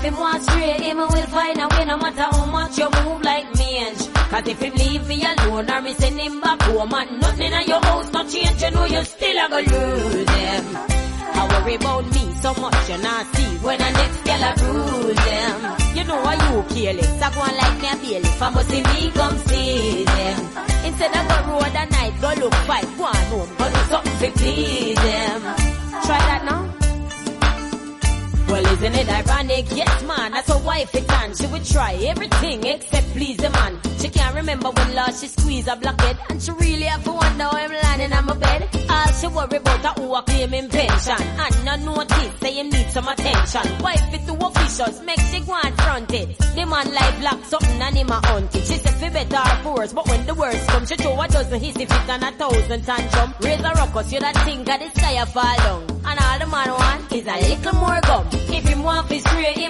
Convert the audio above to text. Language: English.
him want straight, him will find a way no matter how much you move like mange. Cause if him leave me alone or me send him back home and nothing in your house no change, you know you still a go lose him. I worry about me so much you not see when the next girl a bruise them. You know why you careless, I go on like me a bailiff, I must see me come see them. Instead of go road a night, go look fight, go on home, go do something to please them. Try that now. Well, isn't it ironic? Yes, man, that's a wife it can. She would try everything except please the man. She can't remember when last she squeezed a blockhead, and she really have to wonder how I'm lying on my bed. All she worry about are who are claiming pension, and no notice say you need some attention. Wife it too officious, make she go and front it. The man like black something and him a hunt it. She said fi better her force, but when the worst come, she throw a dozen hissy fit and 1,000 tantrum. Raise a ruckus, you that think of the sky a fall down, and all the man want is a little more gum. If him want his straight,